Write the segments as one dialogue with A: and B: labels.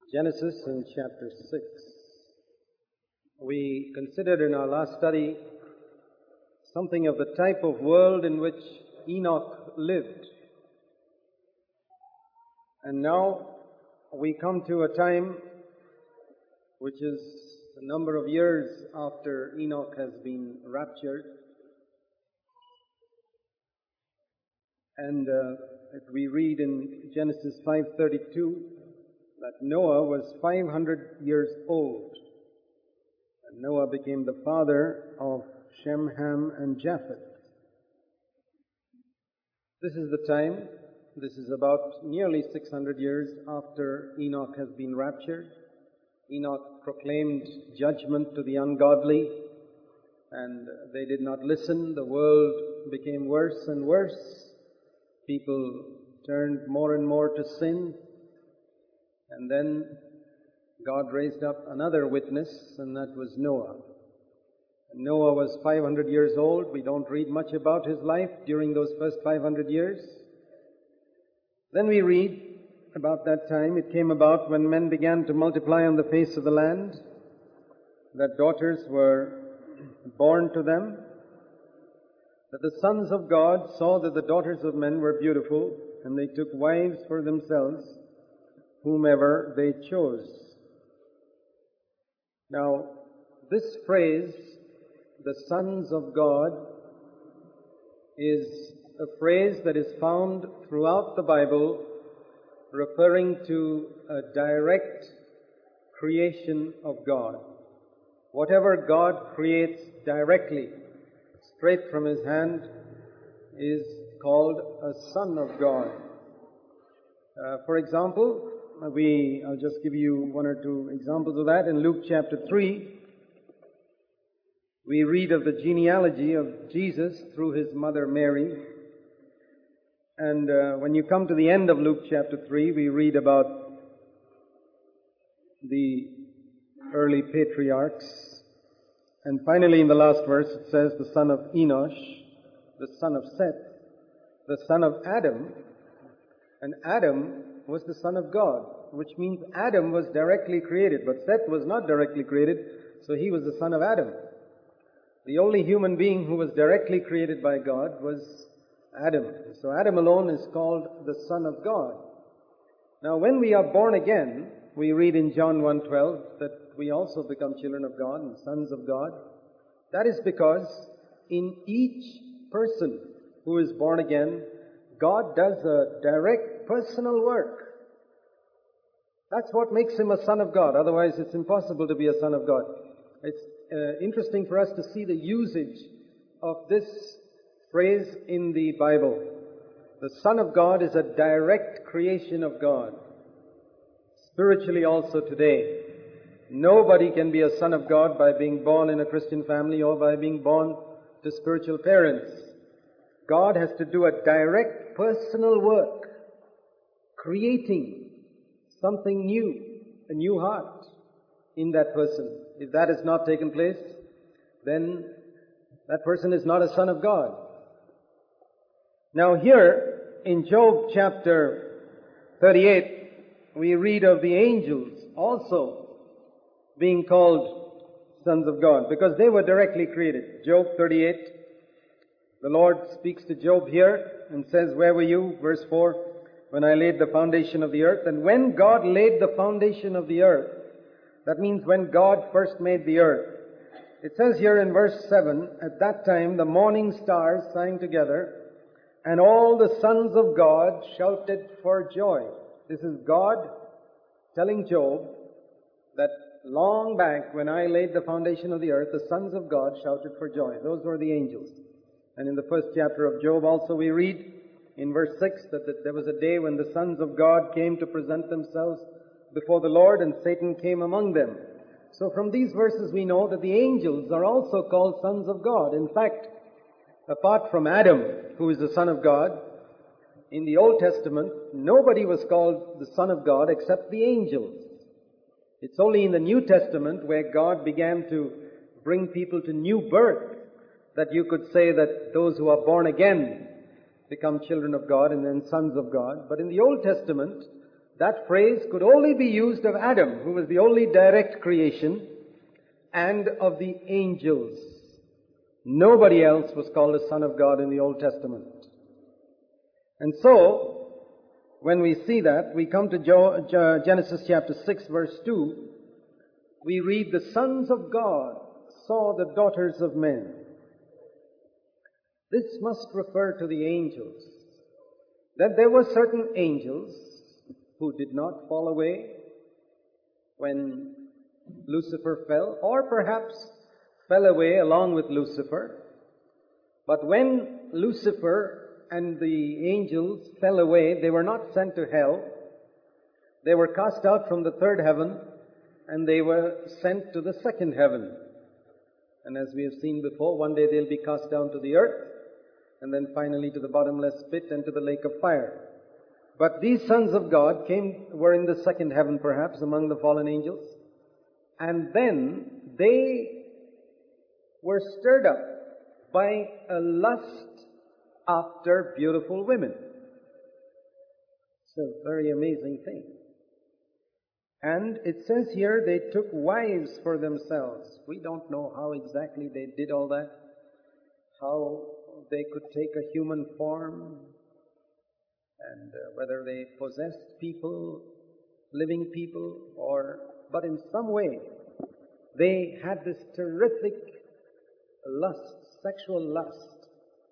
A: Genesis in chapter 6. We considered in our last study something of the type of world in which Enoch lived. And now we come to a time which is a number of years after Enoch has been raptured. And if we read in Genesis 5:32 that Noah was 500 years old. And Noah became the father of Shem, Ham, and Japheth. This is the time, this is about nearly 600 years after Enoch has been raptured. Enoch proclaimed judgment to the ungodly, and they did not listen. The world became worse and worse. People turned more and more to sin. And then God raised up another witness, and that was Noah. And Noah was 500 years old. We don't read much about his life during those first 500 years. Then we read about that time. It came about when men began to multiply on the face of the land, that daughters were born to them, that the sons of God saw that the daughters of men were beautiful, and they took wives for themselves, whomever they chose. Now, this phrase, the sons of God, is a phrase that is found throughout the Bible referring to a direct creation of God. Whatever God creates directly, straight from His hand, is called a son of God. For example, I'll just give you one or two examples of that. In Luke chapter 3, we read of the genealogy of Jesus through His mother Mary. And when you come to the end of Luke chapter 3, we read about the early patriarchs. And finally in the last verse it says the son of Enosh, the son of Seth, the son of Adam. And Adam was the son of God, which means Adam was directly created, but Seth was not directly created, so he was the son of Adam. The only human being who was directly created by God was Adam. So Adam alone is called the son of God. Now when we are born again, we read in John 1:12 that we also become children of God and sons of God. That is because in each person who is born again, God does a direct personal work. That's what makes him a son of God. Otherwise, it's impossible to be a son of God. It's interesting for us to see the usage of this phrase in the Bible. The Son of God is a direct creation of God. Spiritually also today, nobody can be a son of God by being born in a Christian family or by being born to spiritual parents. God has to do a direct personal work, creating something new, a new heart in that person. If that has not taken place, then that person is not a son of God. Now here in Job chapter 38, we read of the angels also being called sons of God because they were directly created. Job 38, the Lord speaks to Job here and says, "Where were you?" Verse 4, "When I laid the foundation of the earth." And when God laid the foundation of the earth, that means when God first made the earth. It says here in verse 7, "At that time the morning stars sang together, and all the sons of God shouted for joy." This is God telling Job that long back when I laid the foundation of the earth, the sons of God shouted for joy. Those were the angels. And in the first chapter of Job also we read in verse 6 that there was a day when the sons of God came to present themselves before the Lord, and Satan came among them. So from these verses we know that the angels are also called sons of God. In fact, apart from Adam, who is the son of God, in the Old Testament, nobody was called the son of God except the angels. It's only in the New Testament where God began to bring people to new birth that you could say that those who are born again become children of God and then sons of God. But in the Old Testament, that phrase could only be used of Adam, who was the only direct creation, and of the angels. Nobody else was called a son of God in the Old Testament. And so, when we see that, we come to Genesis chapter 6, verse 2. We read, "The sons of God saw the daughters of men." This must refer to the angels. That there were certain angels who did not fall away when Lucifer fell, or perhaps fell away along with Lucifer. But when Lucifer and the angels fell away, they were not sent to hell. They were cast out from the third heaven, and they were sent to the second heaven. And as we have seen before, one day they'll be cast down to the earth, and then finally to the bottomless pit and to the lake of fire. But these sons of God were in the second heaven perhaps, among the fallen angels. And then they were stirred up by a lust after beautiful women. It's a very amazing thing. And it says here they took wives for themselves. We don't know how exactly they did all that, how they could take a human form, and whether they possessed people, living people, but in some way they had this terrific lust, sexual lust.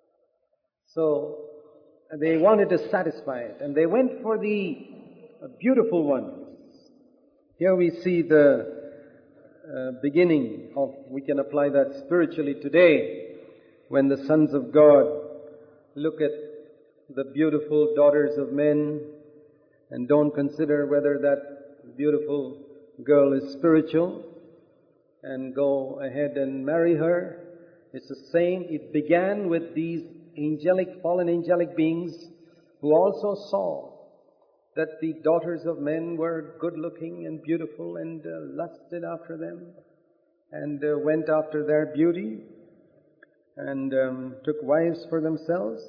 A: So they wanted to satisfy it, and they went for the beautiful ones. Here we see the beginning of, we can apply that spiritually today, when the sons of God look at the beautiful daughters of men and don't consider whether that beautiful girl is spiritual and go ahead and marry her. It's the same. It began with these fallen angelic beings who also saw that the daughters of men were good-looking and beautiful and lusted after them and went after their beauty and took wives for themselves.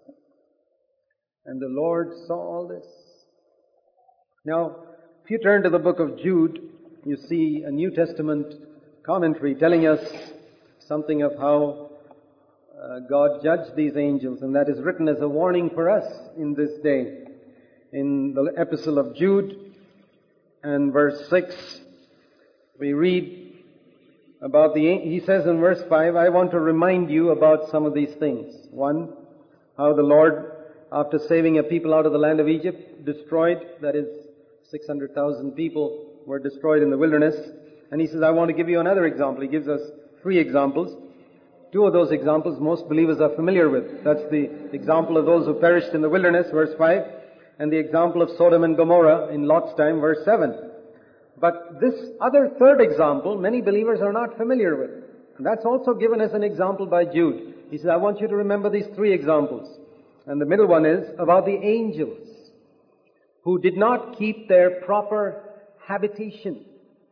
A: And the Lord saw all this. Now, if you turn to the book of Jude, you see a New Testament commentary telling us something of how God judged these angels, and that is written as a warning for us in this day. In the epistle of Jude and verse 6, we read about he says in verse 5, "I want to remind you about some of these things. One, how the Lord, after saving a people out of the land of Egypt, destroyed, that is 600,000 people were destroyed in the wilderness. And he says, I want to give you another example. He gives us 3 examples. 2 of those examples most believers are familiar with. That's the example of those who perished in the wilderness, verse 5, and the example of Sodom and Gomorrah in Lot's time, verse 7. But this other third example, many believers are not familiar with. And that's also given as an example by Jude. He says, I want you to remember these 3 examples. And the middle one is about the angels who did not keep their proper habitation.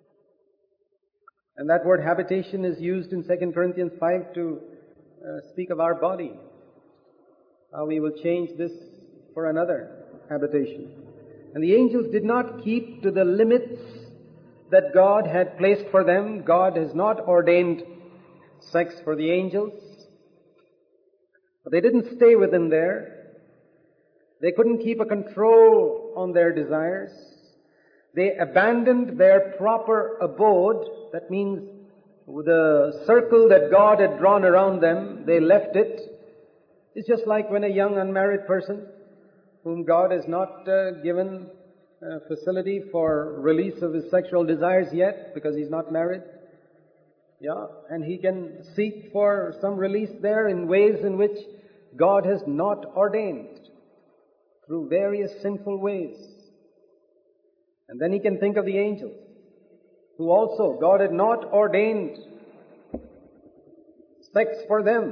A: And that word habitation is used in 2 Corinthians 5 to speak of our body. How we will change this for another habitation. And the angels did not keep to the limits that God had placed for them. God has not ordained sex for the angels. But they didn't stay within there. They couldn't keep a control on their desires. They abandoned their proper abode. That means the circle that God had drawn around them, they left it. It's just like when a young unmarried person whom God has not given facility for release of his sexual desires yet because he's not married. Yeah, and he can seek for some release there in ways in which God has not ordained, through various sinful ways. And then he can think of the angels, who also God had not ordained sex for them.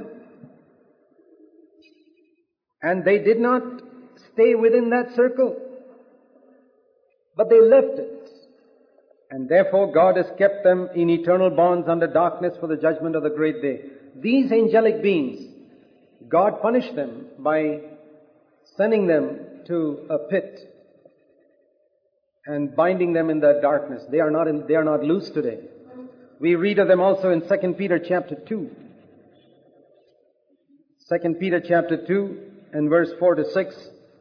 A: And they did not stay within that circle, but they left it. And therefore God has kept them in eternal bonds under darkness for the judgment of the great day. These angelic beings, God punished them by sending them to a pit. and binding them in the darkness. They are not loose today. We read of them also in 2 Peter chapter 2. 2 Peter chapter 2 and verse 4 to 6.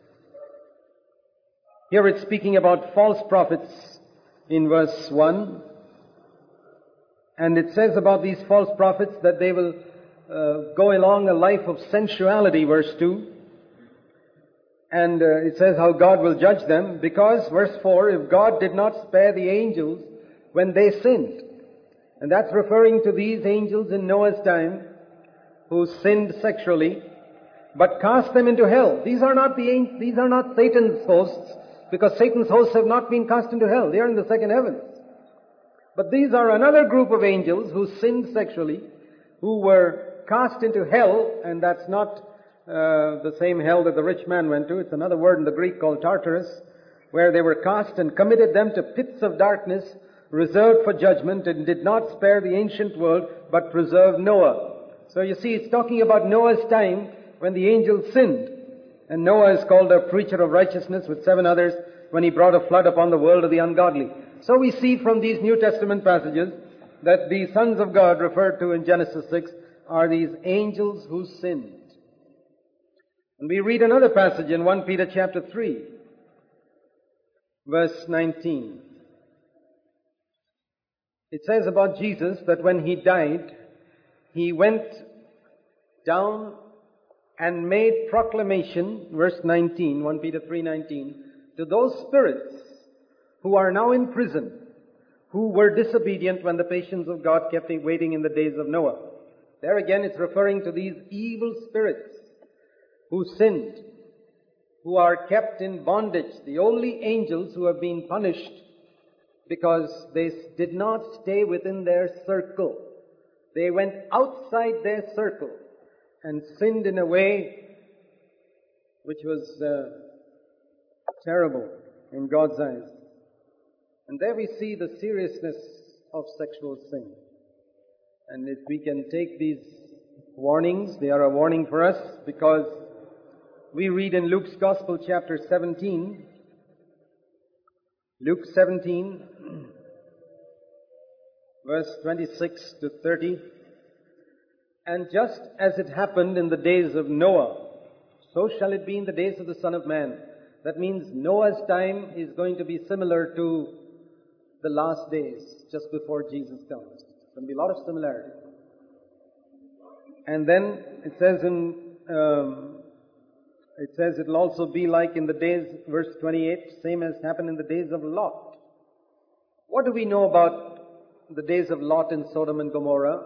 A: Here it's speaking about false prophets in verse 1. And it says about these false prophets that they will go along a life of sensuality, verse 2. And it says how God will judge them because, verse 4, if God did not spare the angels when they sinned. And that's referring to these angels in Noah's time who sinned sexually, but cast them into hell. These are not Satan's hosts, because Satan's hosts have not been cast into hell. They are in the second heavens. But these are another group of angels who sinned sexually, who were cast into hell, and that's not the same hell that the rich man went to. It's another word in the Greek called Tartarus, where they were cast and committed them to pits of darkness, reserved for judgment, and did not spare the ancient world, but preserved Noah. So you see, it's talking about Noah's time when the angels sinned. And Noah is called a preacher of righteousness with 7 others when he brought a flood upon the world of the ungodly. So we see from these New Testament passages that the sons of God referred to in Genesis 6 are these angels who sinned. And we read another passage in 1 Peter chapter 3, verse 19. It says about Jesus that when He died, He went down and made proclamation, verse 19, 1 Peter 3:19, to those spirits who are now in prison, who were disobedient when the patience of God kept waiting in the days of Noah. There again it's referring to these evil spirits who sinned, who are kept in bondage, the only angels who have been punished because they did not stay within their circle. They went outside their circle and sinned in a way which was terrible in God's eyes. And there we see the seriousness of sexual sin. And if we can take these warnings, they are a warning for us, because we read in Luke's Gospel chapter 17, Luke 17, verse 26 to 30, and just as it happened in the days of Noah, so shall it be in the days of the Son of Man. That means Noah's time is going to be similar to the last days, just before Jesus comes. There'll be a lot of similarity. And then it says it'll also be like in the days, verse 28, same as happened in the days of Lot. What do we know about the days of Lot in Sodom and Gomorrah?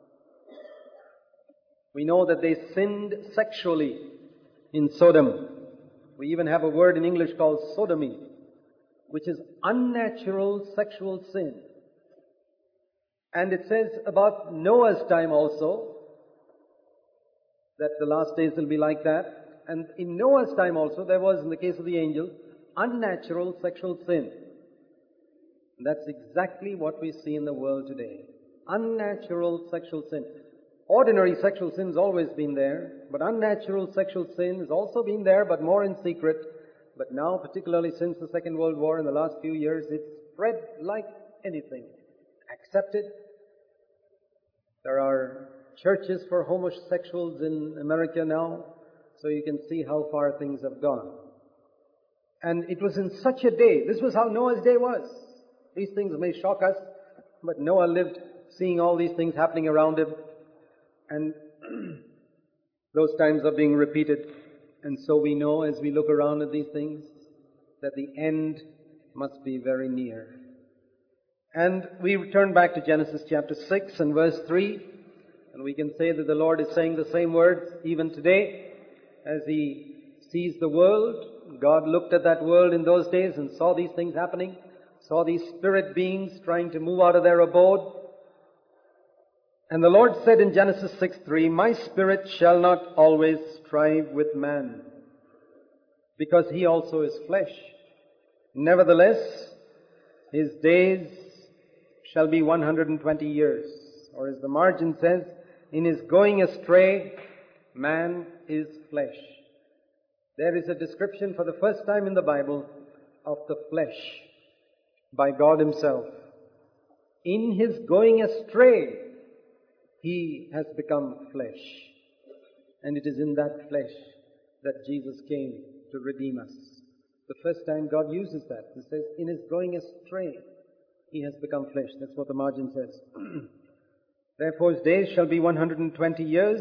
A: We know that they sinned sexually in Sodom. We even have a word in English called sodomy, which is unnatural sexual sin. And it says about Noah's time also that the last days will be like that. And in Noah's time also there was, in the case of the angels, unnatural sexual sin. And that's exactly what we see in the world today. Unnatural sexual sin. Ordinary sexual sin has always been there, but unnatural sexual sin has also been there, but more in secret. But now, particularly since the Second World War in the last few years, it's spread like anything. Accepted. There are churches for homosexuals in America now, so you can see how far things have gone. And it was in such a day. This was how Noah's day was. These things may shock us, but Noah lived seeing all these things happening around him. And those times are being repeated. And so we know as we look around at these things that the end must be very near. And we return back to Genesis chapter 6 and verse 3. And we can say that the Lord is saying the same words even today as He sees the world. God looked at that world in those days and saw these things happening, saw these spirit beings trying to move out of their abode. And the Lord said in Genesis 6:3, "My spirit shall not always strive with man, because he also is flesh. Nevertheless, his days shall be 120 years. Or as the margin says, in his going astray, man is flesh." There is a description for the first time in the Bible of the flesh. by God Himself. In His going astray, He has become flesh. And it is in that flesh that Jesus came to redeem us. The first time God uses that, He says, in His going astray, He has become flesh. That's what the margin says. Therefore His days shall be 120 years.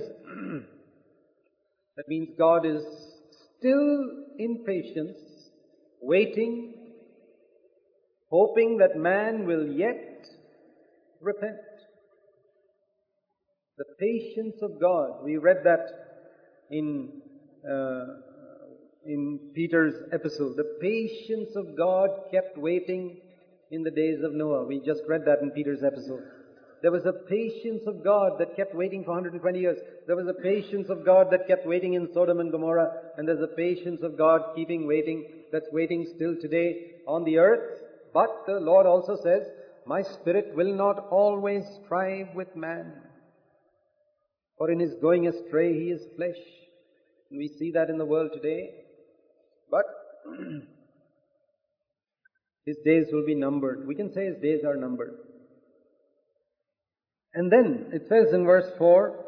A: That means God is still in patience, waiting, hoping that man will yet repent. The patience of God. We read that in Peter's epistle. The patience of God kept waiting in the days of Noah. We just read that in Peter's epistle. There was a patience of God that kept waiting for 120 years. There was a patience of God that kept waiting in Sodom and Gomorrah. And there's a patience of God keeping waiting, that's waiting still today on the earth. But the Lord also says, my Spirit will not always strive with man. For in His going astray, He is flesh. And we see that in the world today. But His days will be numbered. We can say His days are numbered. And then it says in verse 4,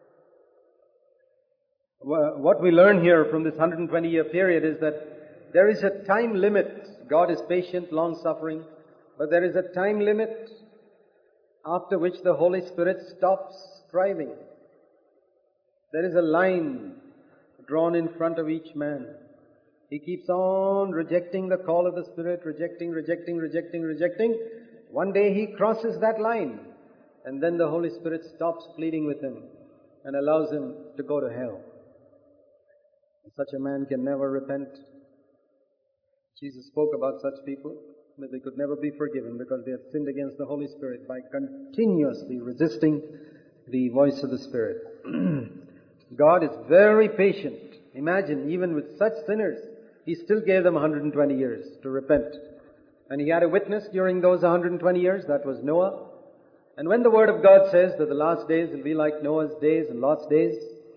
A: what we learn here from this 120-year period is that there is a time limit. God is patient, long-suffering, but there is a time limit after which the Holy Spirit stops striving. There is a line drawn in front of each man. He keeps on rejecting the call of the Spirit, rejecting. One day he crosses that line, and then the Holy Spirit stops pleading with him and allows him to go to hell. Such a man can never repent. Jesus spoke about such people, that they could never be forgiven because they had sinned against the Holy Spirit by continuously resisting the voice of the Spirit. God is very patient. Imagine, even with such sinners, He still gave them 120 years to repent. And He had a witness during those 120 years, that was Noah. And when the Word of God says that the last days will be like Noah's days and Lot's days,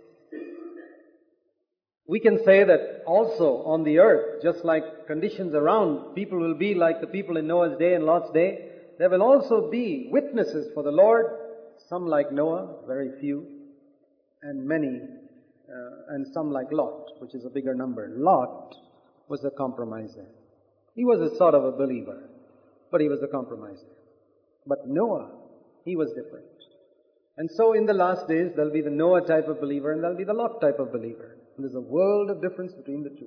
A: we can say that also on the earth, just like conditions around, people will be like the people in Noah's day and Lot's day, there will also be witnesses for the Lord, some like Noah, very few, and many, and some like Lot, which is a bigger number. Lot was a compromiser. He was a sort of a believer, but he was a compromiser. But Noah, he was different. And so in the last days, there'll be the Noah type of believer and there'll be the Lot type of believer. And there's a world of difference between the two.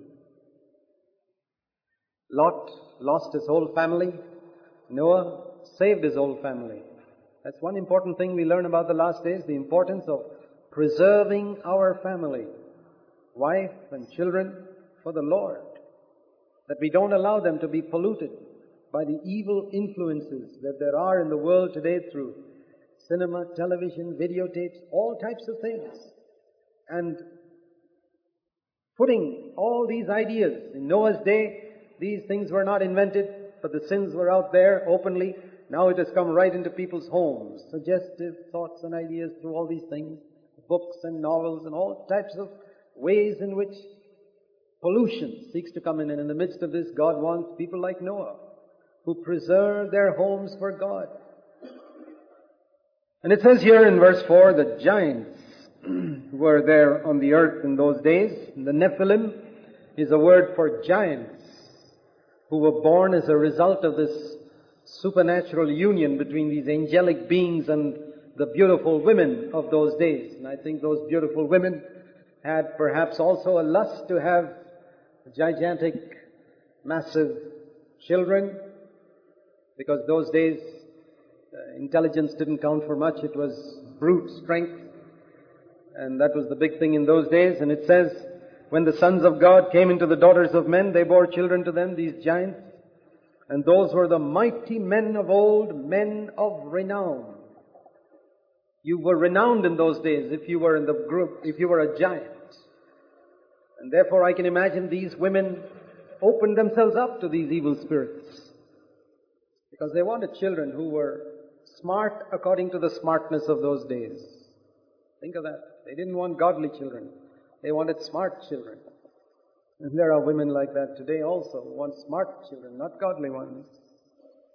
A: Lot lost his whole family. Noah saved his whole family. That's one important thing we learn about the last days, the importance of preserving our family, wife and children, for the Lord. That we don't allow them to be polluted by the evil influences that there are in the world today through cinema, television, videotapes, all types of things. And putting all these ideas. In Noah's day, these things were not invented, but the sins were out there openly. Now it has come right into people's homes. Suggestive thoughts and ideas through all these things. Books and novels and all types of ways in which pollution seeks to come in. And in the midst of this, God wants people like Noah, who preserve their homes for God. And it says here in verse 4, the giants were there on the earth in those days. The Nephilim is a word for giants who were born as a result of this supernatural union between these angelic beings and the beautiful women of those days. And I think those beautiful women had perhaps also a lust to have gigantic, massive children, because those days intelligence didn't count for much. It was brute strength. And that was the big thing in those days. And it says, when the sons of God came into the daughters of men, they bore children to them, these giants. And those were the mighty men of old, men of renown. You were renowned in those days if you were in the group, if you were a giant. And therefore I can imagine these women opened themselves up to these evil spirits, because they wanted children who were smart according to the smartness of those days. Think of that. They didn't want godly children. They wanted smart children. And there are women like that today also, who want smart children, not godly ones.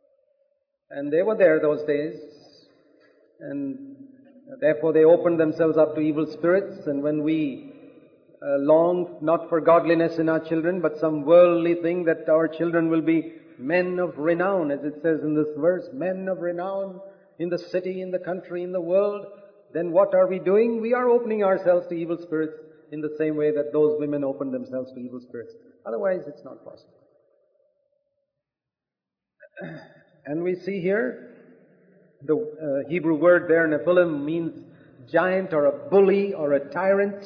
A: And they were there those days. And therefore they opened themselves up to evil spirits. And when we long not for godliness in our children, but some worldly thing, that our children will be men of renown, as it says in this verse, men of renown in the city, in the country, in the world, then what are we doing? We are opening ourselves to evil spirits in the same way that those women opened themselves to evil spirits. Otherwise, it's not possible. And we see here, the Hebrew word there, Nephilim, means giant or a bully or a tyrant.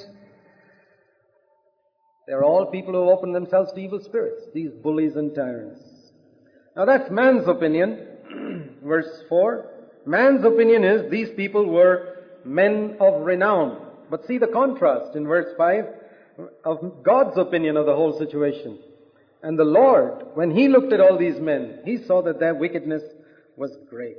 A: They're all people who open themselves to evil spirits, these bullies and tyrants. Now that's man's opinion. Verse 4. Man's opinion is these people were men of renown. But see the contrast in verse 5 of God's opinion of the whole situation. And the Lord, when He looked at all these men, He saw that their wickedness was great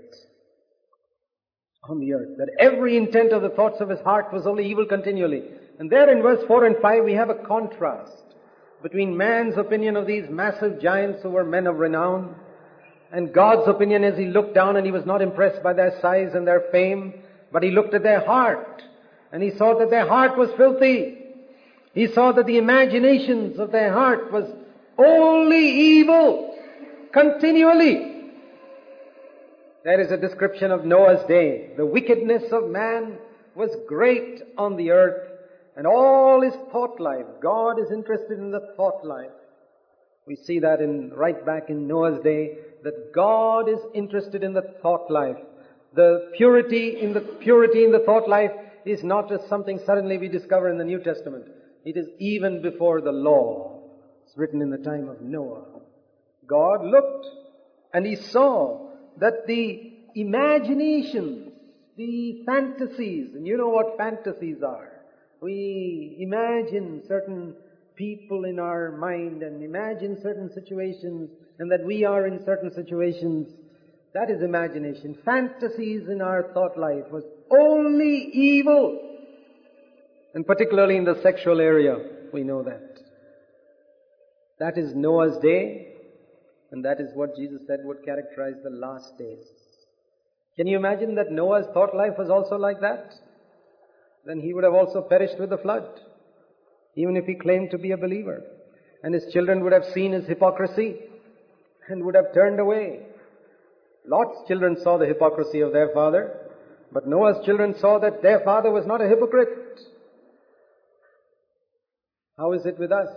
A: on the earth. That every intent of the thoughts of His heart was only evil continually. And there in verse 4 and 5 we have a contrast between man's opinion of these massive giants who were men of renown, and God's opinion as He looked down, and He was not impressed by their size and their fame, but He looked at their heart, and He saw that their heart was filthy. He saw that the imaginations of their heart was only evil, continually. There is a description of Noah's day. The wickedness of man was great on the earth, and all his thought life. God is interested in the thought life. We see that right back in Noah's day, that God is interested in the thought life. The purity in the thought life is not just something suddenly we discover in the New Testament. It is even before the law. It's written in the time of Noah. God looked and He saw that the imaginations, the fantasies, and you know what fantasies are. We imagine certain people in our mind and imagine certain situations, and that we are in certain situations. That is imagination. Fantasies in our thought life was only evil. And particularly in the sexual area, we know that. That is Noah's day, and that is what Jesus said would characterize the last days. Can you imagine that Noah's thought life was also like that? Then he would have also perished with the flood, even if he claimed to be a believer. And his children would have seen his hypocrisy and would have turned away. Lot's children saw the hypocrisy of their father, but Noah's children saw that their father was not a hypocrite. How is it with us?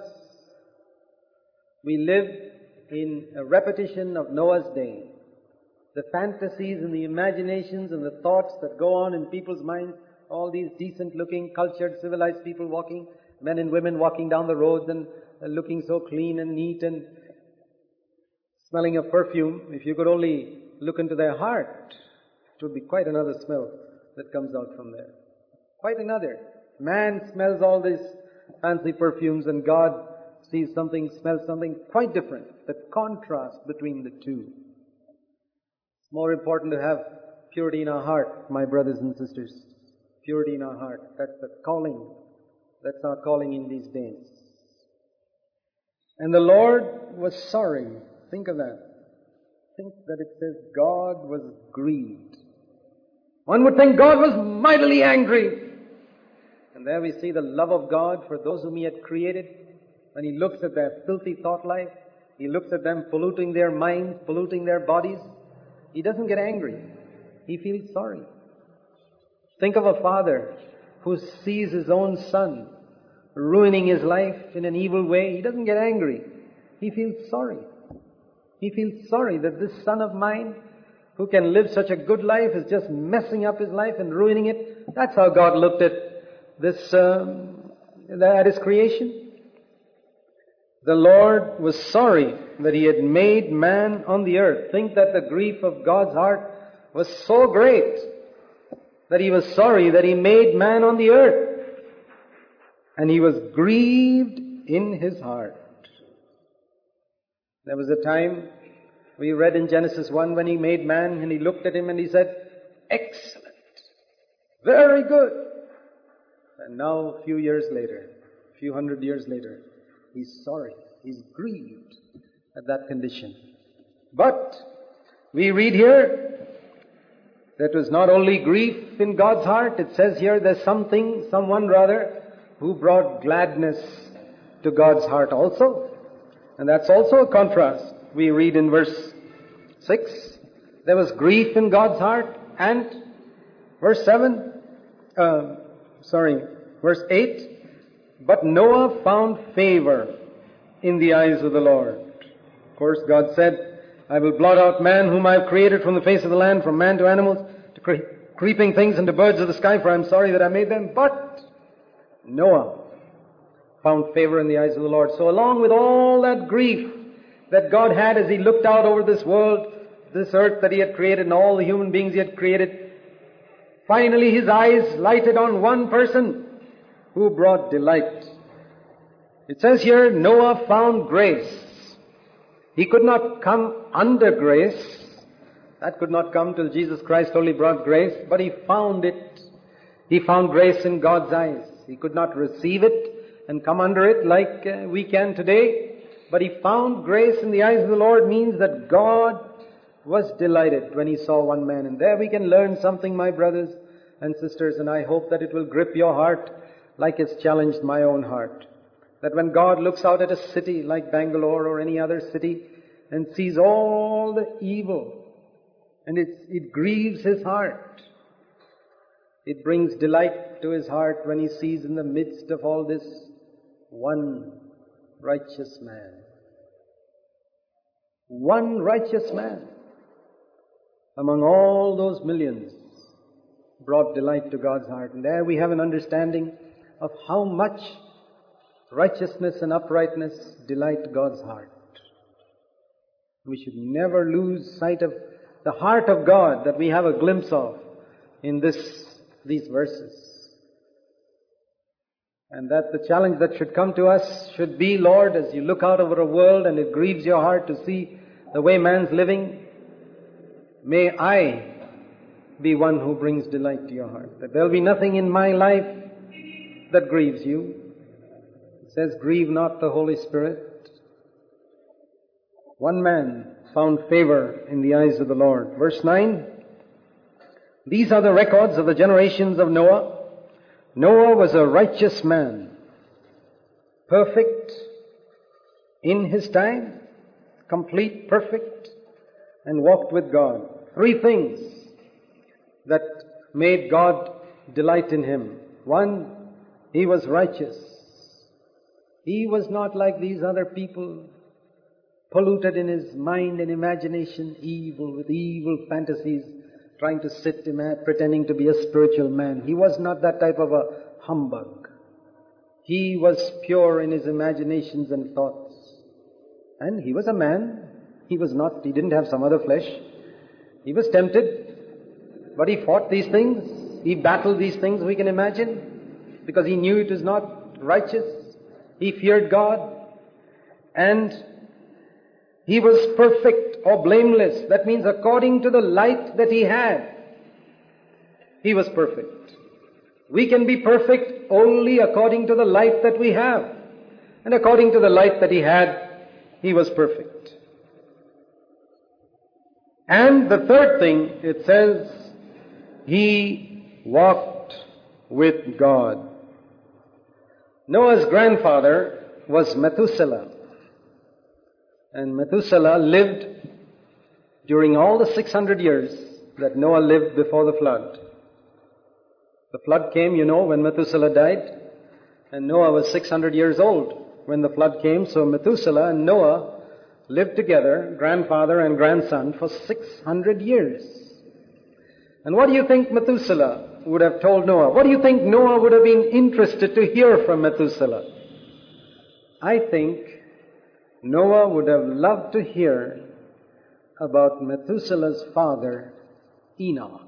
A: We live in a repetition of Noah's day. The fantasies and the imaginations and the thoughts that go on in people's minds, all these decent-looking, cultured, civilized people walking, men and women walking down the roads and looking so clean and neat and smelling of perfume. If you could only look into their heart, it would be quite another smell that comes out from there. Quite another. Man smells all these fancy perfumes, and God sees something, smells something quite different. The contrast between the two. It's more important to have purity in our heart, my brothers and sisters. Purity in our heart. That's the calling. That's our calling in these days. And the Lord was sorry. Think of that. Think that it says God was grieved. One would think God was mightily angry. And there we see the love of God for those whom He had created. When He looks at their filthy thought life, He looks at them polluting their minds, polluting their bodies. He doesn't get angry. He feels sorry. Think of a father who sees his own son ruining his life in an evil way. He doesn't get angry. He feels sorry. He feels sorry that this son of mine, who can live such a good life, is just messing up his life and ruining it. That's how God looked at this, at His creation. The Lord was sorry that He had made man on the earth. Think that the grief of God's heart was so great that He was sorry that He made man on the earth. And He was grieved in His heart. There was a time we read in Genesis 1 when He made man and He looked at him and He said, "Excellent, very good." And now a few years later, a few hundred years later, He's sorry. He's grieved at that condition. But We read here that was not only grief in God's heart. It says here there's someone who brought gladness to God's heart also. And that's also a contrast. We read in verse 6, there was grief in God's heart, and verse 8, but Noah found favor in the eyes of the Lord. Of course, God said, I will blot out man whom I have created from the face of the land, from man to animals, to creeping things and to birds of the sky, for I am sorry that I made them. But Noah found favor in the eyes of the Lord. So along with all that grief that God had as He looked out over this world, this earth that He had created and all the human beings He had created, finally His eyes lighted on one person who brought delight. It says here, Noah found grace. He could not come under grace. That could not come till Jesus Christ only brought grace, but he found it. He found grace in God's eyes. He could not receive it and come under it like we can today, but he found grace in the eyes of the Lord. Means that God was delighted when He saw one man. And there we can learn something, my brothers and sisters, and I hope that it will grip your heart like it's challenged my own heart. That when God looks out at a city like Bangalore or any other city and sees all the evil, and it grieves His heart. It brings delight to His heart when He sees in the midst of all this one righteous man. One righteous man among all those millions brought delight to God's heart. And there we have an understanding of how much righteousness and uprightness delight God's heart. We should never lose sight of the heart of God that we have a glimpse of in these verses. And that the challenge that should come to us should be, Lord, as you look out over a world and it grieves your heart to see the way man's living, may I be one who brings delight to your heart. That there'll be nothing in my life that grieves you. It says, grieve not the Holy Spirit. One man found favor in the eyes of the Lord. Verse 9, these are the records of the generations of Noah. Noah was a righteous man, perfect in his time, complete, perfect, and walked with God. Three things that made God delight in him. One, he was righteous. He was not like these other people, polluted in his mind and imagination, evil, with evil fantasies, trying to sit pretending to be a spiritual man. He was not that type of a humbug. He was pure in his imaginations and thoughts. And he was a man. He didn't have some other flesh. He was tempted, but he fought these things. He battled these things, we can imagine, because he knew it was not righteous. He feared God. And he was perfect or blameless. That means according to the light that he had, he was perfect. We can be perfect only according to the light that we have. And according to the light that he had, he was perfect. And the third thing, it says, he walked with God. Noah's grandfather was Methuselah. And Methuselah lived during all the 600 years that Noah lived before the flood. The flood came, when Methuselah died. And Noah was 600 years old when the flood came. So Methuselah and Noah lived together, grandfather and grandson, for 600 years. And what do you think Methuselah would have told Noah? What do you think Noah would have been interested to hear from Methuselah? I think Noah would have loved to hear about Methuselah's father, Enoch.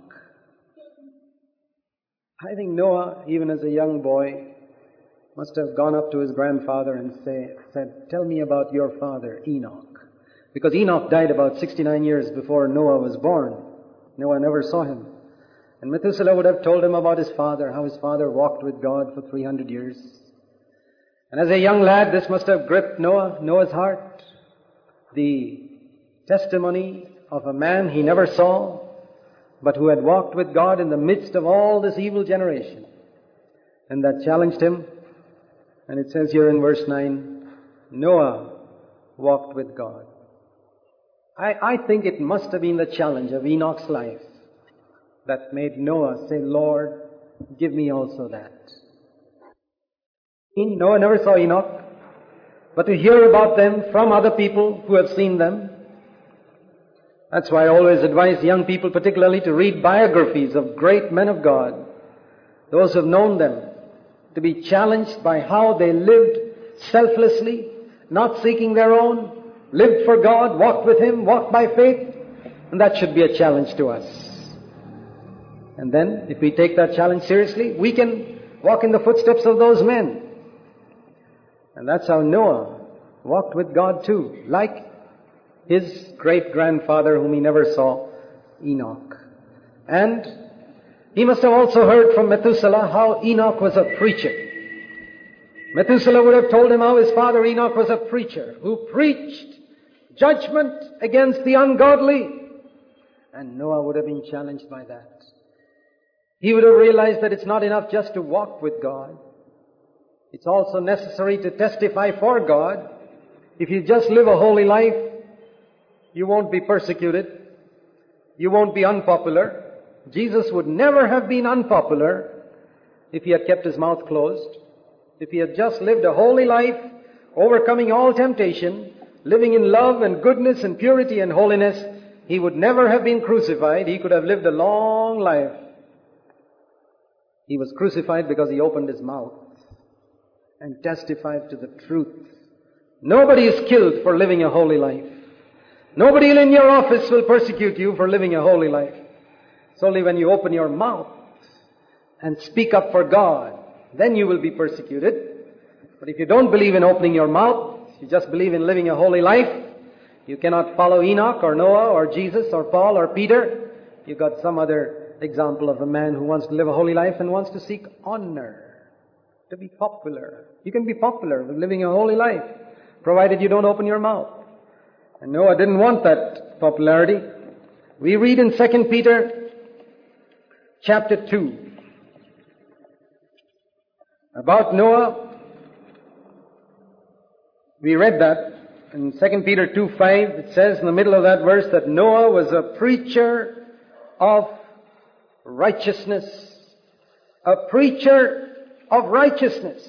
A: I think Noah, even as a young boy, must have gone up to his grandfather and said, tell me about your father, Enoch. Because Enoch died about 69 years before Noah was born. Noah never saw him. And Methuselah would have told him about his father, how his father walked with God for 300 years. And as a young lad, this must have gripped Noah's heart. The testimony of a man he never saw, but who had walked with God in the midst of all this evil generation. And that challenged him. And it says here in verse 9, Noah walked with God. I think it must have been the challenge of Enoch's life that made Noah say, Lord, give me also that. Noah never saw Enoch, but to hear about them from other people who have seen them. That's why I always advise young people particularly to read biographies of great men of God, those who have known them, to be challenged by how they lived selflessly, not seeking their own, lived for God, walked with Him, walked by faith. And that should be a challenge to us. And then, if we take that challenge seriously, we can walk in the footsteps of those men. And that's how Noah walked with God too, like his great-grandfather whom he never saw, Enoch. And he must have also heard from Methuselah how Enoch was a preacher. Methuselah would have told him how his father Enoch was a preacher who preached judgment against the ungodly. And Noah would have been challenged by that. He would have realized that it's not enough just to walk with God. It's also necessary to testify for God. If you just live a holy life, you won't be persecuted. You won't be unpopular. Jesus would never have been unpopular if He had kept His mouth closed. If He had just lived a holy life, overcoming all temptation, living in love and goodness and purity and holiness, He would never have been crucified. He could have lived a long life. He was crucified because He opened His mouth and testified to the truth. Nobody is killed for living a holy life. Nobody in your office will persecute you for living a holy life. It's only when you open your mouth and speak up for God, then you will be persecuted. But if you don't believe in opening your mouth, you just believe in living a holy life, you cannot follow Enoch or Noah or Jesus or Paul or Peter. You've got some other example of a man who wants to live a holy life and wants to seek honor, to be popular. You can be popular with living a holy life, provided you don't open your mouth. And Noah didn't want that popularity. We read in 2 Peter chapter 2 about Noah. We read that in 2 Peter 2:5. It says in the middle of that verse that Noah was a preacher of righteousness. A preacher of righteousness.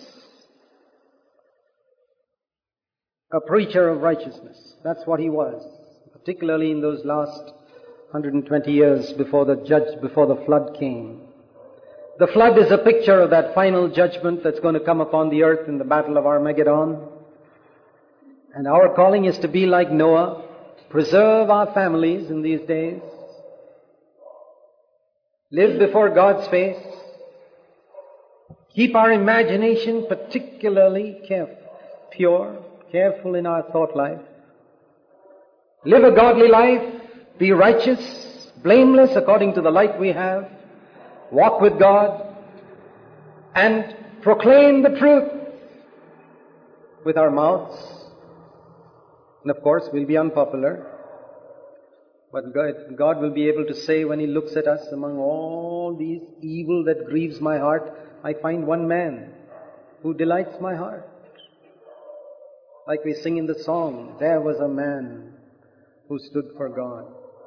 A: A preacher of righteousness. That's what he was, particularly in those last 120 years before the flood came. The flood is a picture of that final judgment that's going to come upon the earth in the battle of Armageddon. And our calling is to be like Noah, preserve our families in these days, live before God's face, keep our imagination particularly pure, careful in our thought life, live a godly life, be righteous, blameless according to the light we have, walk with God, and proclaim the truth with our mouths. And of course, we'll be unpopular. But God will be able to say when He looks at us, among all these evil that grieves my heart, I find one man who delights my heart. Like we sing in the song, there was a man who stood for God.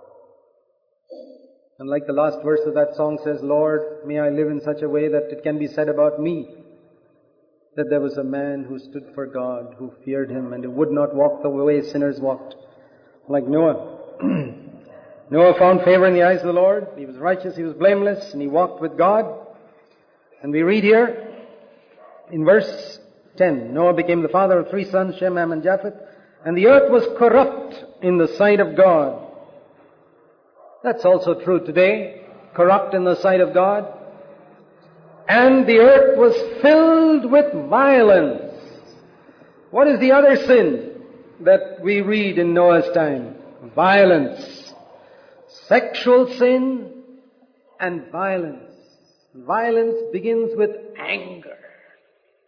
A: And like the last verse of that song says, Lord, may I live in such a way that it can be said about me, that there was a man who stood for God, who feared Him, and who would not walk the way sinners walked, like Noah. Noah found favor in the eyes of the Lord. He was righteous, he was blameless, and he walked with God. And we read here in verse 10, Noah became the father of 3 sons, Shem, Ham, and Japheth, and the earth was corrupt in the sight of God. That's also true today, corrupt in the sight of God. And the earth was filled with violence. What is the other sin that we read in Noah's time? Violence. Sexual sin and violence. Violence begins with anger.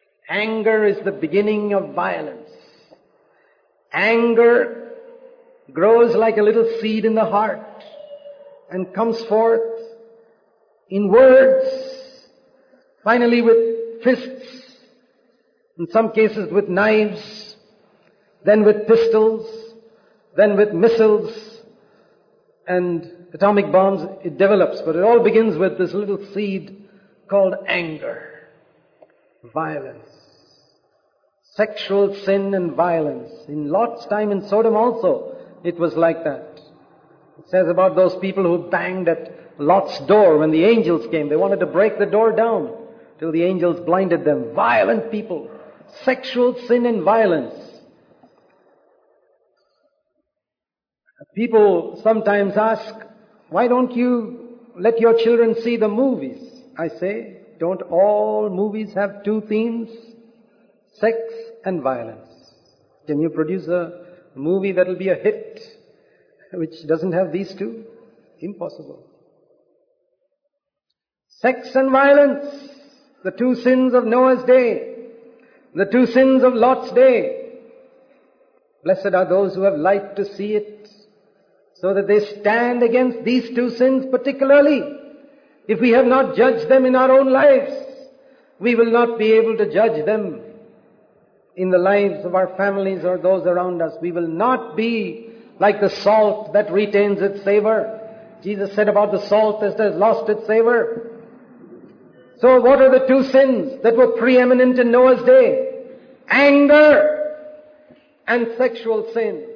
A: Anger is the beginning of violence. Anger grows like a little seed in the heart and comes forth in words, finally with fists, in some cases with knives, then with pistols, then with missiles and atomic bombs. It develops, but it all begins with this little seed called anger, violence, sexual sin and violence. In Lot's time in Sodom also, it was like that. It says about those people who banged at Lot's door when the angels came. They wanted to break the door down till the angels blinded them. Violent people, sexual sin and violence. People sometimes ask, why don't you let your children see the movies? I say, don't all movies have two themes? Sex and violence. Can you produce a movie that will be a hit which doesn't have these two? Impossible. Sex and violence, the two sins of Noah's day, the two sins of Lot's day. Blessed are those who have light to see it, so that they stand against these two sins particularly. If we have not judged them in our own lives, we will not be able to judge them in the lives of our families or those around us. We will not be like the salt that retains its savor. Jesus said about the salt that has lost its savor. So what are the two sins that were preeminent in Noah's day? Anger and sexual sin.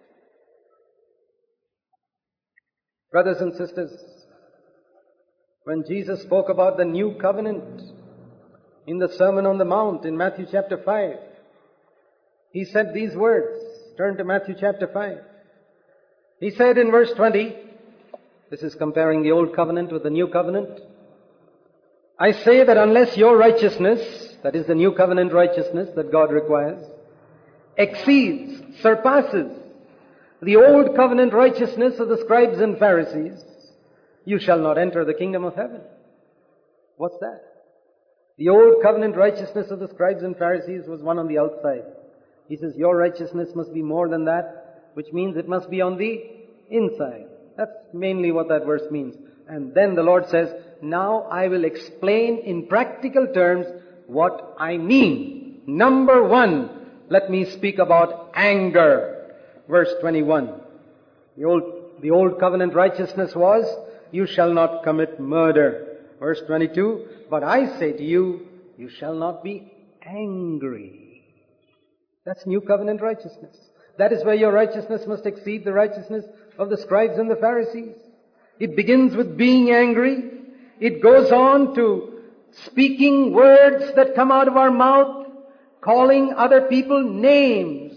A: Brothers and sisters, when Jesus spoke about the new covenant in the Sermon on the Mount in Matthew chapter 5, He said these words. Turn to Matthew chapter 5. He said in verse 20, this is comparing the old covenant with the new covenant, I say that unless your righteousness, that is the new covenant righteousness that God requires, exceeds, surpasses the old covenant righteousness of the scribes and Pharisees, you shall not enter the kingdom of heaven. What's that? The old covenant righteousness of the scribes and Pharisees was one on the outside. He says, your righteousness must be more than that, which means it must be on the inside. That's mainly what that verse means. And then the Lord says, now I will explain in practical terms what I mean. Number one, let me speak about anger. Verse 21. The old covenant righteousness was, you shall not commit murder. Verse 22, but I say to you, you shall not be angry. That's new covenant righteousness. That is where your righteousness must exceed the righteousness of the scribes and the Pharisees. It begins with being angry. It goes on to speaking words that come out of our mouth, calling other people names.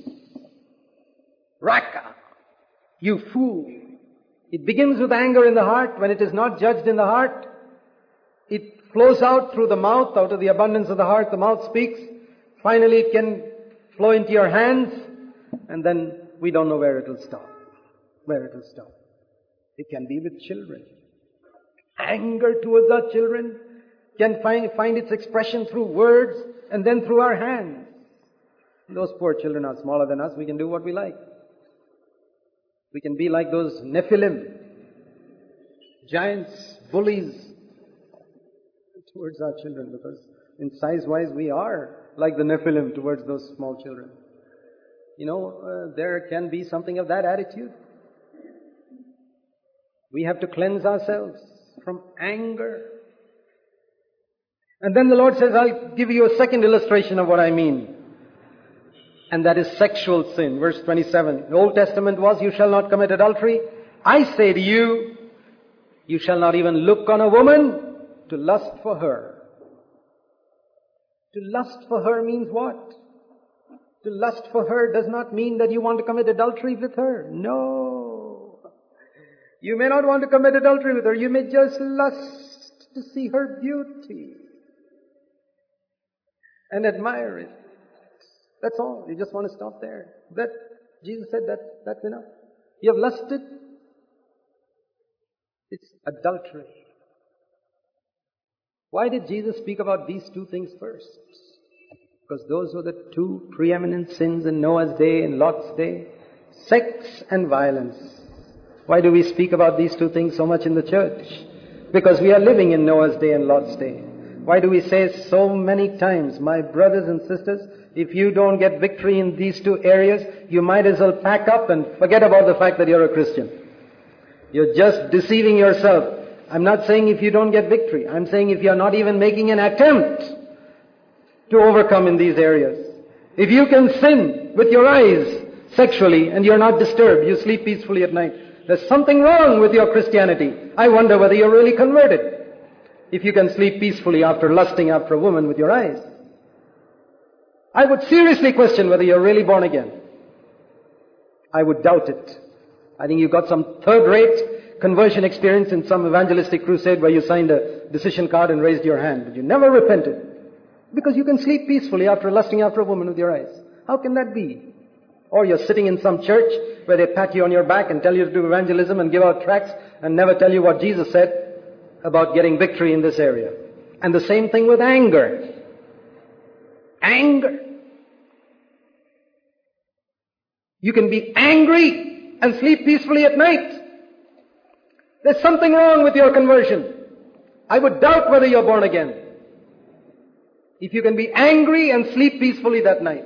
A: Raka, you fool. It begins with anger in the heart. When it is not judged in the heart, it flows out through the mouth. Out of the abundance of the heart, the mouth speaks. Finally, it can flow into your hands, and then we don't know where it will stop. Where it will stop. It can be with children. Anger towards our children can find its expression through words and then through our hands. Those poor children are smaller than us. We can do what we like. We can be like those Nephilim, giants, bullies towards our children, because in size-wise we are like the Nephilim towards those small children. You know, there can be something of that attitude. We have to cleanse ourselves from anger. And then the Lord says, I'll give you a second illustration of what I mean. And that is sexual sin. Verse 27. The Old Testament was, you shall not commit adultery. I say to you, you shall not even look on a woman to lust for her. To lust for her means what? To lust for her does not mean that you want to commit adultery with her. No. You may not want to commit adultery with her. You may just lust to see her beauty and admire it. That's all. You just want to stop there. That Jesus said that's enough. You have lusted. It's adultery. Why did Jesus speak about these two things first? Because those were the two preeminent sins in Noah's day and Lot's day. Sex and violence. Why do we speak about these two things so much in the church? Because we are living in Noah's day and Lot's day. Why do we say so many times, my brothers and sisters, if you don't get victory in these two areas, you might as well pack up and forget about the fact that you're a Christian. You're just deceiving yourself. I'm not saying if you don't get victory. I'm saying if you're not even making an attempt to overcome in these areas. If you can sin with your eyes sexually and you're not disturbed, you sleep peacefully at night, there's something wrong with your Christianity. I wonder whether you're really converted. If you can sleep peacefully after lusting after a woman with your eyes. I would seriously question whether you're really born again. I would doubt it. I think you got some third-rate conversion experience in some evangelistic crusade where you signed a decision card and raised your hand, but you never repented. Because you can sleep peacefully after lusting after a woman with your eyes. How can that be? Or you're sitting in some church where they pat you on your back and tell you to do evangelism and give out tracts and never tell you what Jesus said about getting victory in this area. And the same thing with anger. Anger. You can be angry and sleep peacefully at night. There's something wrong with your conversion. I would doubt whether you're born again. If you can be angry and sleep peacefully that night.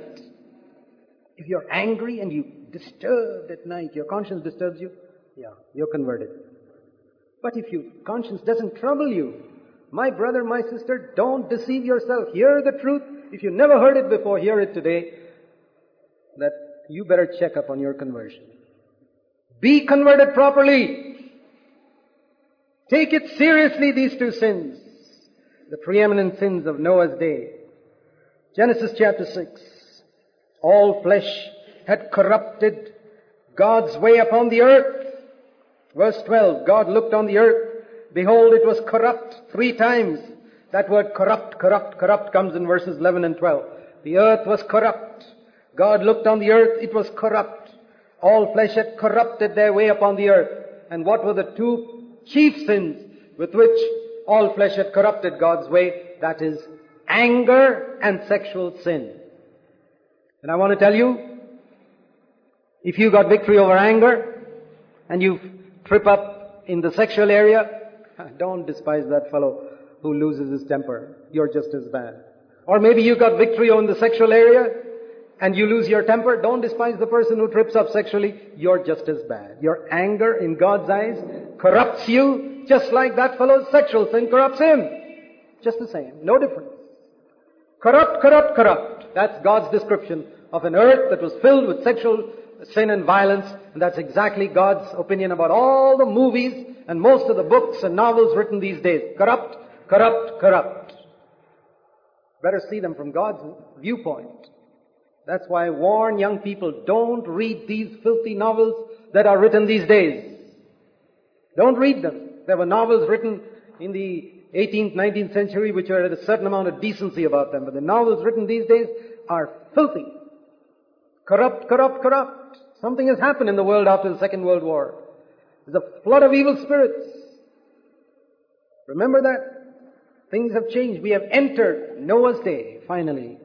A: If you're angry and you're disturbed at night, your conscience disturbs you, yeah, you're converted. But if your conscience doesn't trouble you, my brother, my sister, don't deceive yourself. Hear the truth. If you never heard it before, hear it today. That you better check up on your conversion. Be converted properly. Take it seriously, these two sins. The preeminent sins of Noah's day. Genesis chapter 6. All flesh had corrupted God's way upon the earth. Verse 12, God looked on the earth. Behold, it was corrupt 3 times. That word corrupt, corrupt, corrupt comes in verses 11 and 12. The earth was corrupt. God looked on the earth, it was corrupt. All flesh had corrupted their way upon the earth. And what were the 2 chief sins with which all flesh had corrupted God's way? That is anger and sexual sin. And I want to tell you, if you got victory over anger and you trip up in the sexual area, don't despise that fellow who loses his temper. You're just as bad. Or maybe you got victory on the sexual area and you lose your temper. Don't despise the person who trips up sexually. You're just as bad. Your anger in God's eyes corrupts you just like that fellow's sexual sin corrupts him. Just the same. No difference. Corrupt, corrupt, corrupt. That's God's description of an earth that was filled with sexual sin and violence. And that's exactly God's opinion about all the movies and most of the books and novels written these days. Corrupt, corrupt, corrupt. Better see them from God's viewpoint. That's why I warn young people, don't read these filthy novels that are written these days. Don't read them. There were novels written in the 18th, 19th century which had a certain amount of decency about them. But the novels written these days are filthy. Corrupt, corrupt, corrupt. Something has happened in the world after the Second World War. There's a flood of evil spirits. Remember that? Things have changed. We have entered Noah's day, finally.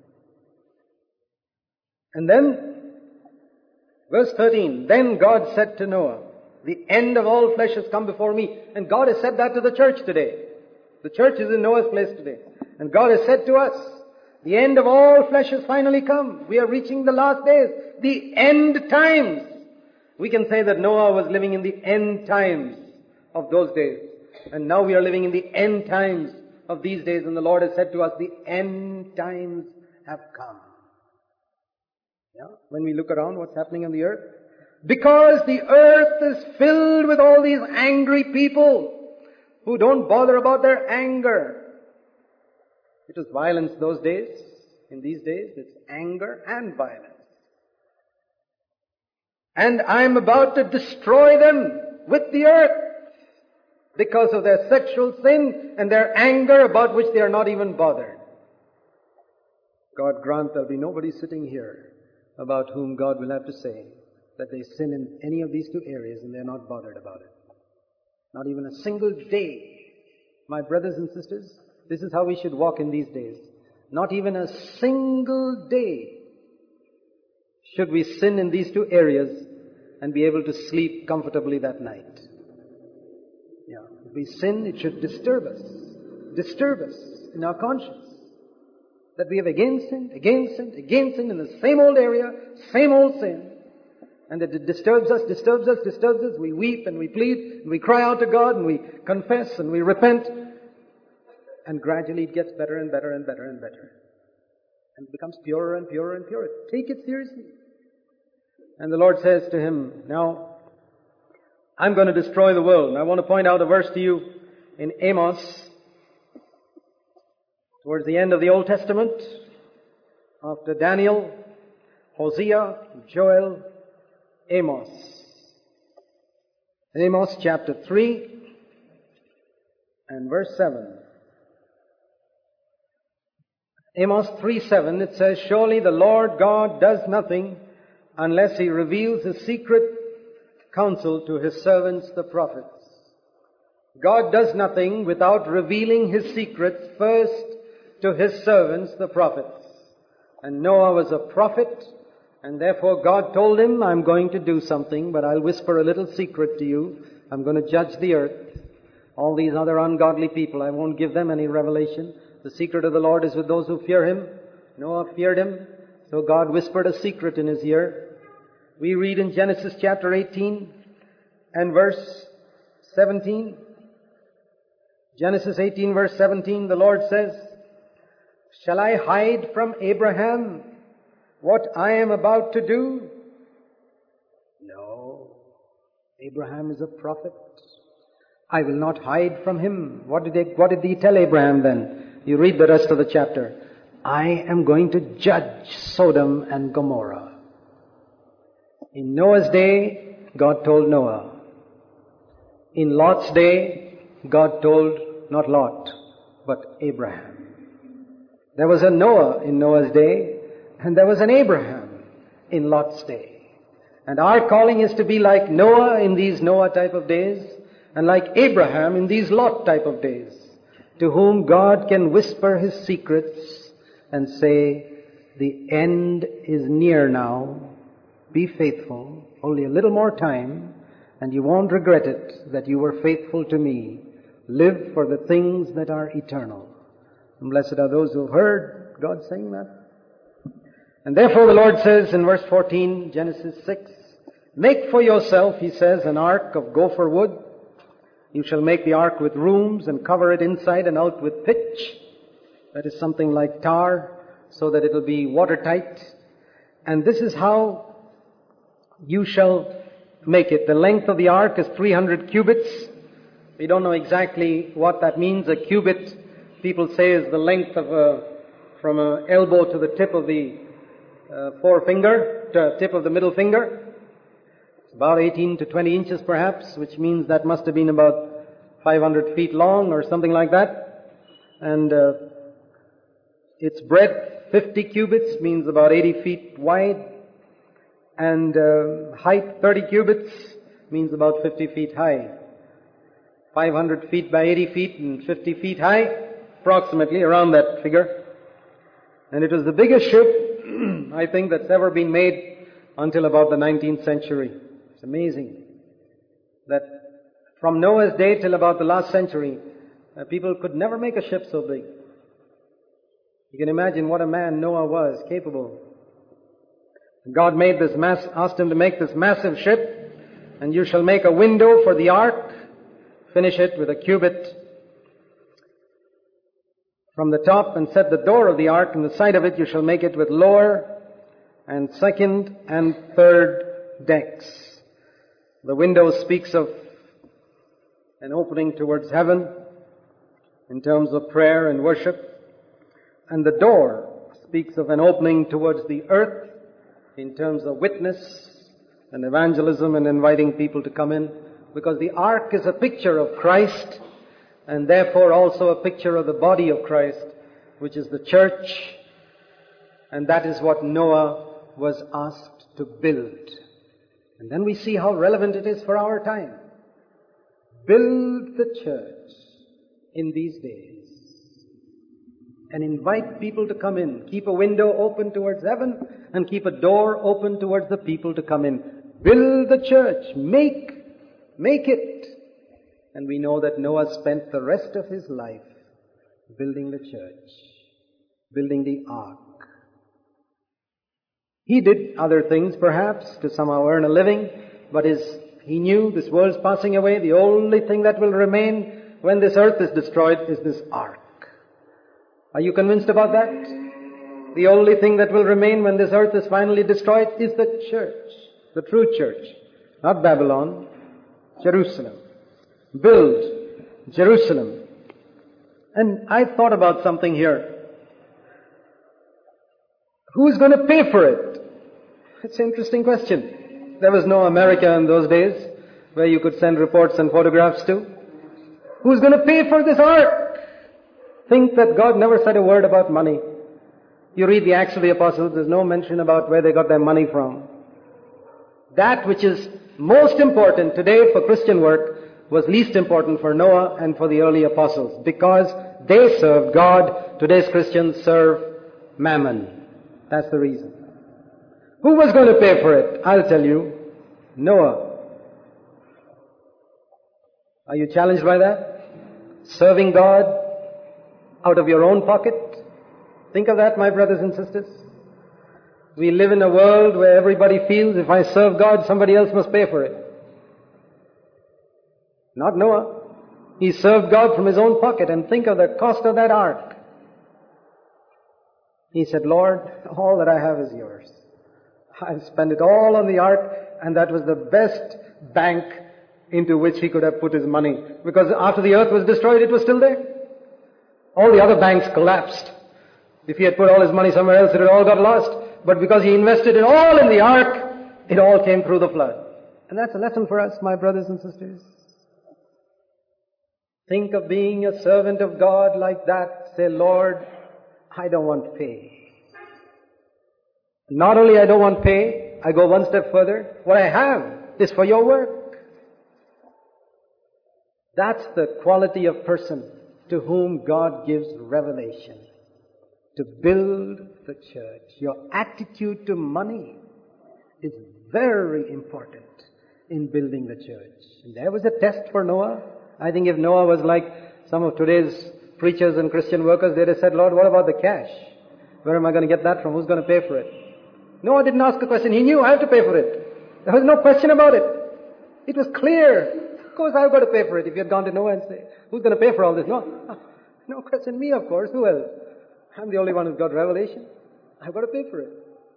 A: And then, verse 13, then God said to Noah, the end of all flesh has come before me. And God has said that to the church today. The church is in Noah's place today. And God has said to us, the end of all flesh has finally come. We are reaching the last days. The end times. We can say that Noah was living in the end times of those days. And now we are living in the end times of these days. And the Lord has said to us, the end times have come. Yeah? When we look around, what's happening on the earth? Because the earth is filled with all these angry people who don't bother about their anger. It was violence those days. In these days, it's anger and violence. And I'm about to destroy them with the earth because of their sexual sin and their anger about which they are not even bothered. God grant there'll be nobody sitting here about whom God will have to say that they sin in any of these 2 areas and they're not bothered about it. Not even a single day. My brothers and sisters, this is how we should walk in these days. Not even a single day should we sin in these two areas and be able to sleep comfortably that night. Yeah. If we sin, it should disturb us in our conscience. That we have again sinned in the same old area, same old sin. And that it disturbs us. We weep and we plead and we cry out to God and we confess and we repent. And gradually it gets better and better and better and better. And it becomes purer and purer and purer. Take it seriously. And the Lord says to him, now, I'm going to destroy the world. And I want to point out a verse to you in Amos, towards the end of the Old Testament, after Daniel, Hosea, Joel, Amos. Amos chapter 3 and verse 7. Amos 3:7, it says, surely the Lord God does nothing unless He reveals His secret counsel to His servants the prophets. God does nothing without revealing His secrets first to His servants the prophets. And Noah was a prophet, and therefore God told him, I'm going to do something, but I'll whisper a little secret to you. I'm going to judge the earth. All these other ungodly people, I won't give them any revelation. The secret of the Lord is with those who fear Him. Noah feared Him, so God whispered a secret in his ear. We read in Genesis chapter 18 and verse 17. Genesis 18 verse 17, the Lord says, shall I hide from Abraham what I am about to do? No. Abraham is a prophet. I will not hide from him. What did he tell Abraham then? You read the rest of the chapter. I am going to judge Sodom and Gomorrah. In Noah's day, God told Noah. In Lot's day, God told not Lot, but Abraham. There was a Noah in Noah's day, and there was an Abraham in Lot's day. And our calling is to be like Noah in these Noah type of days, and like Abraham in these Lot type of days, to whom God can whisper His secrets and say, the end is near now. Be faithful, only a little more time, and you won't regret it that you were faithful to me. Live for the things that are eternal. And blessed are those who have heard God saying that. And therefore the Lord says in verse 14, Genesis 6, make for yourself, He says, an ark of gopher wood. You shall make the ark with rooms and cover it inside and out with pitch. That is something like tar, so that it will be watertight. And this is how you shall make it. The length of the ark is 300 cubits. We don't know exactly what that means. A cubit, people say, is the length of from an elbow to the tip of the forefinger, to tip of the middle finger. It's about 18 to 20 inches perhaps, which means that must have been about 500 feet long or something like that. And its breadth, 50 cubits, means about 80 feet wide. And height, 30 cubits, means about 50 feet high. 500 feet by 80 feet and 50 feet high, approximately around that figure. And it was the biggest ship, I think, that's ever been made until about the 19th century. It's amazing that from Noah's day till about the last century, people could never make a ship so big. You can imagine what a man Noah was, capable. God asked him to make this massive ship, and you shall make a window for the ark, finish it with a cubit from the top, and set the door of the ark in the side of it. You shall make it with lower and second and third decks. The window speaks of an opening towards heaven in terms of prayer and worship. And the door speaks of an opening towards the earth in terms of witness and evangelism and inviting people to come in. Because the ark is a picture of Christ, and therefore also a picture of the body of Christ, which is the church. And that is what Noah was asked to build. And then we see how relevant it is for our time. Build the church in these days. and invite people to come in. Keep a window open towards heaven and keep a door open towards the people to come in. Build the church. Make it. And we know that Noah spent the rest of his life building the church, building the ark. He did other things perhaps to somehow earn a living, but he knew this world's passing away. The only thing that will remain when this earth is destroyed is this ark. Are you convinced about that? The only thing that will remain when this earth is finally destroyed is the church, the true church, not Babylon, Jerusalem. Build Jerusalem. And I thought about something here. Who's going to pay for it? It's an interesting question. There was no America in those days where you could send reports and photographs to. Who's going to pay for this ark? Think that God never said a word about money. You read the Acts of the Apostles, there's no mention about where they got their money from. That which is most important today for Christian work was least important for Noah and for the early apostles, because they served God. Today's Christians serve mammon. That's the reason. Who was going to pay for it? I'll tell you. Noah. Are you challenged by that? Serving God out of your own pocket? Think of that, my brothers and sisters. We live in a world where everybody feels if I serve God, somebody else must pay for it. Not Noah. He served God from his own pocket, and think of the cost of that ark. He said, Lord, all that I have is yours. I've spent it all on the ark, and that was the best bank into which he could have put his money. Because after the earth was destroyed, it was still there. All the other banks collapsed. If he had put all his money somewhere else, it had all got lost. But because he invested it all in the ark, it all came through the flood. And that's a lesson for us, my brothers and sisters. Think of being a servant of God like that. Say, Lord, I don't want pay. Not only I don't want pay, I go one step further. What I have is for your work. That's the quality of person to whom God gives revelation. To build the church. Your attitude to money is very important in building the church. And there was a test for Noah. I think if Noah was like some of today's preachers and Christian workers, they'd have said, Lord, what about the cash? Where am I going to get that from? Who's going to pay for it? Noah didn't ask a question. He knew I have to pay for it. There was no question about it. It was clear. Of course I've got to pay for it. If you had gone to Noah and say, who's going to pay for all this? No question. Me, of course. Who else? I'm the only one who's got revelation. I've got to pay for it.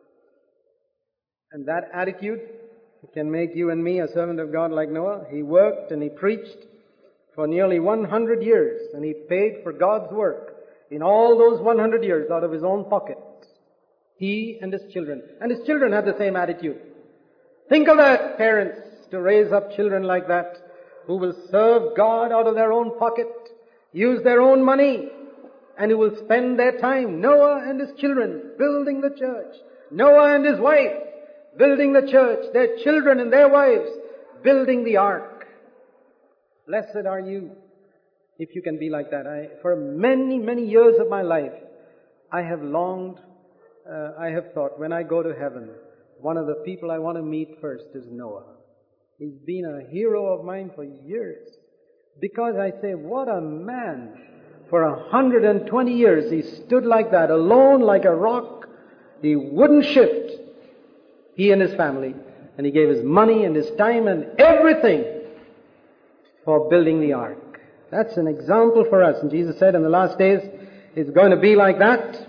A: And that attitude can make you and me a servant of God like Noah. He worked and he preached for nearly 100 years, and he paid for God's work in all those 100 years out of his own pocket. He and his children. And his children had the same attitude. Think of that, parents, to raise up children like that, who will serve God out of their own pocket, use their own money, and who will spend their time, Noah and his children, building the church. Noah and his wife, building the church. Their children and their wives, building the ark. Blessed are you if you can be like that. For many, many years of my life, I have longed, I have thought, when I go to heaven, one of the people I want to meet first is Noah. He's been a hero of mine for years. Because I say, what a man. For 120 years he stood like that, alone like a rock. He wouldn't shift. He and his family. And he gave his money and his time and everything for building the ark. That's an example for us. And Jesus said in the last days, it's going to be like that.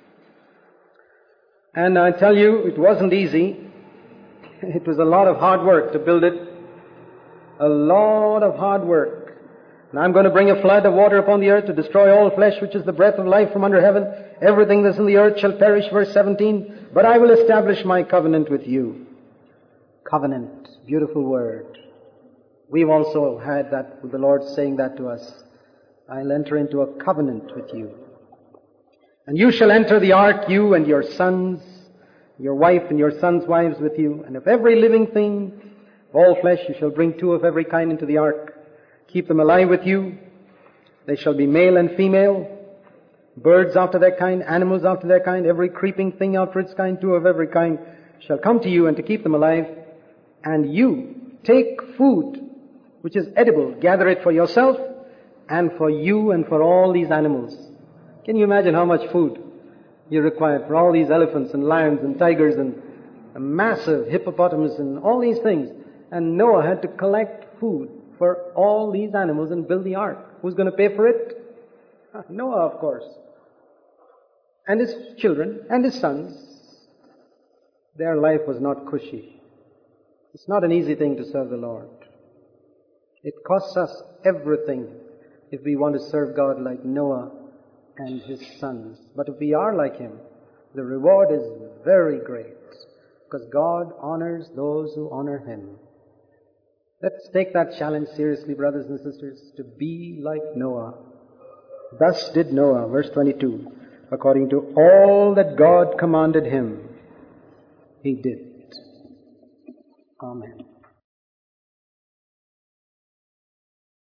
A: And I tell you, it wasn't easy. It was a lot of hard work to build it. A lot of hard work. And I'm going to bring a flood of water upon the earth to destroy all flesh, which is the breath of life from under heaven. Everything that's in the earth shall perish, verse 17. But I will establish my covenant with you. Covenant, beautiful word. We've also had that, with the Lord saying that to us. I'll enter into a covenant with you. And you shall enter the ark, you and your sons, your wife and your sons' wives with you. And of every living thing, of all flesh, you shall bring 2 of every kind into the ark. Keep them alive with you. They shall be male and female. Birds after their kind, animals after their kind, every creeping thing after its kind, two of every kind shall come to you, and to keep them alive. And you take food which is edible, gather it for yourself and for you and for all these animals. Can you imagine how much food you require for all these elephants and lions and tigers and a massive hippopotamus and all these things? And Noah had to collect food for all these animals and build the ark. Who's going to pay for it? Noah, of course. And his children and his sons. Their life was not cushy. It's not an easy thing to serve the Lord. It costs us everything if we want to serve God like Noah and his sons. But if we are like him, the reward is very great, because God honors those who honor him. Let's take that challenge seriously, brothers and sisters, to be like Noah. Thus did Noah, verse 22, according to all that God commanded him, he did. Amen.